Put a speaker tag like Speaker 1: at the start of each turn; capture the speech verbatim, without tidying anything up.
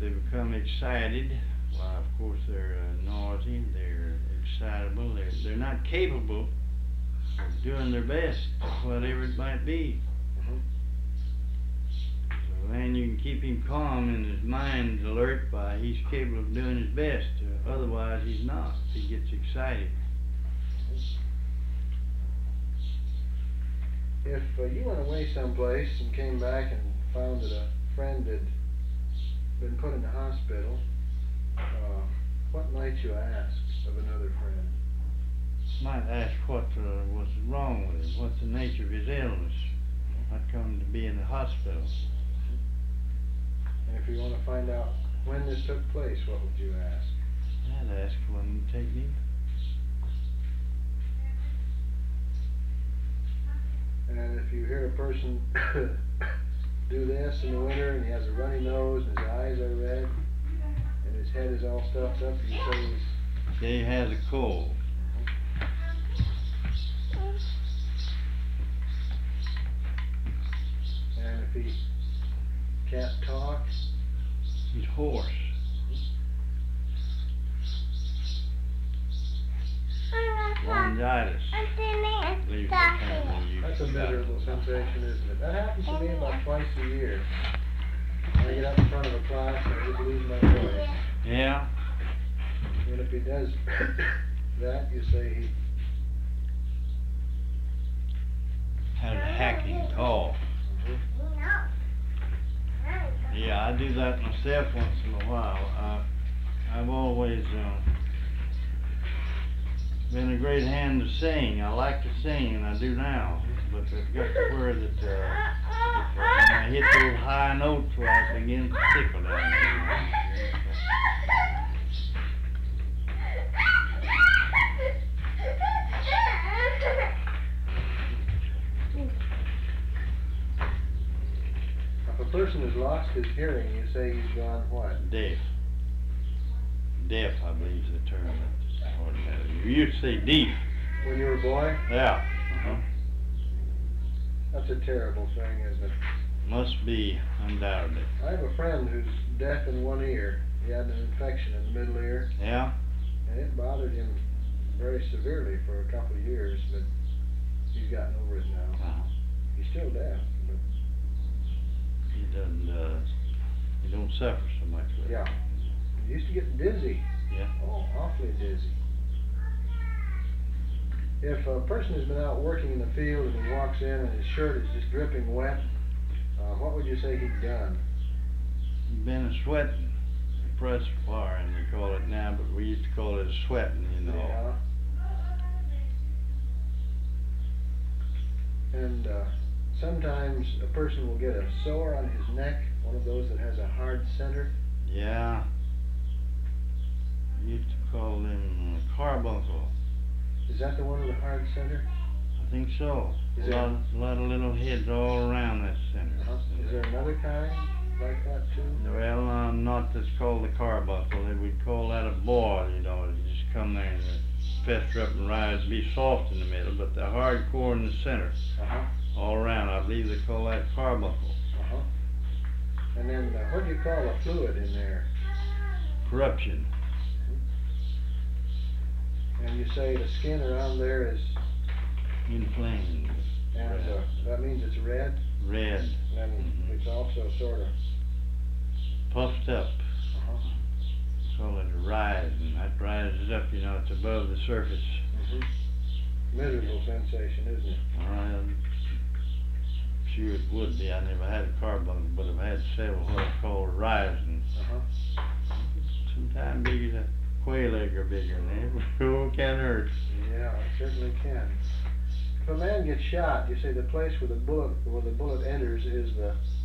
Speaker 1: they become excited, why, of course, they're uh, noisy, they're excitable, they're, they're not capable of doing their best, whatever it might be.
Speaker 2: Mhm.
Speaker 1: So then you can keep him calm and his mind's alert by he's capable of doing his best. Uh, otherwise, he's not. If he gets excited.
Speaker 2: If uh, you went away someplace and came back and found that a friend had been put in the hospital, uh, what might you ask of another friend?
Speaker 1: Might ask what uh, was wrong with him, what's the nature of his illness, what come to be in the hospital.
Speaker 2: And if you want to find out when this took place, what would you ask?
Speaker 1: I'd ask when to take me.
Speaker 2: And if you hear a person do this in the winter and he has a runny nose and his eyes are red and his head is all stuffed up, you say he's...
Speaker 1: He has a cold.
Speaker 2: And if he can't talk,
Speaker 1: he's hoarse. Laryngitis.
Speaker 2: That's a miserable sensation, isn't it? That happens to me about twice a year. When I get up in front of a class and I just lose my voice.
Speaker 1: Yeah.
Speaker 2: And if he does that, you say he
Speaker 1: has a hacking cough. Yeah, I do that myself once in a while. Uh, I've always uh, been a great hand to sing. I like to sing, and I do now. But I've got to where that uh, if, uh, when I hit those high notes, where I begin to tickle down there.
Speaker 2: If a person has lost his hearing, you say he's gone what?
Speaker 1: Deaf. Deaf, I believe, is the term that's ordinary. You used to say deaf.
Speaker 2: When you were a boy?
Speaker 1: Yeah. Uh-huh.
Speaker 2: That's a terrible thing, isn't it?
Speaker 1: Must be, undoubtedly.
Speaker 2: I have a friend who's deaf in one ear. He had an infection in the middle ear.
Speaker 1: Yeah?
Speaker 2: And it bothered him very severely for a couple of years, but he's gotten over it now.
Speaker 1: Uh-huh.
Speaker 2: He's still deaf, but...
Speaker 1: He doesn't, uh, he don't suffer so much with it.
Speaker 2: Yeah. He used to get dizzy.
Speaker 1: Yeah.
Speaker 2: Oh, awfully dizzy. If a person has been out working in the field and he walks in and his shirt is just dripping wet, uh, what would you say he'd done?
Speaker 1: He'd been a sweating, press fire, and they call it now, but we used to call it a sweating, you know.
Speaker 2: Yeah. And uh, sometimes a person will get a sore on his neck, one of those that has a hard center.
Speaker 1: Yeah. We used to call them uh, carbuncle.
Speaker 2: Is that the one with the hard center?
Speaker 1: I think so.
Speaker 2: Is
Speaker 1: a lot, of, a lot of little heads all around that center.
Speaker 2: Uh-huh. Is there another kind like that too?
Speaker 1: Well, uh, not that's called the carbuncle. They would call that a boil, you know. You just come there and fester up and rise, be soft in the middle, but the hard core in the center.
Speaker 2: Uh-huh.
Speaker 1: All around, I believe they call that carbuncle.
Speaker 2: Uh-huh. And then, uh, what do you call a fluid in there?
Speaker 1: Corruption.
Speaker 2: And you say the skin around there is...
Speaker 1: Inflamed.
Speaker 2: And uh, that means it's red?
Speaker 1: Red.
Speaker 2: And
Speaker 1: mm-hmm.
Speaker 2: it's also sort of...
Speaker 1: puffed up.
Speaker 2: Uh-huh.
Speaker 1: Call it a rising. That rises up, you know, it's above the surface.
Speaker 2: Mm-hmm. Miserable sensation, isn't it?
Speaker 1: I'm sure it would be. I never had a carbuncle, but I've had several what I call rising.
Speaker 2: Uh-huh.
Speaker 1: Sometimes bigger than quail egg or bigger than that. Oh, it can hurt.
Speaker 2: Yeah, it certainly can. If a man gets shot, you say the place where the bullet where the bullet enters is the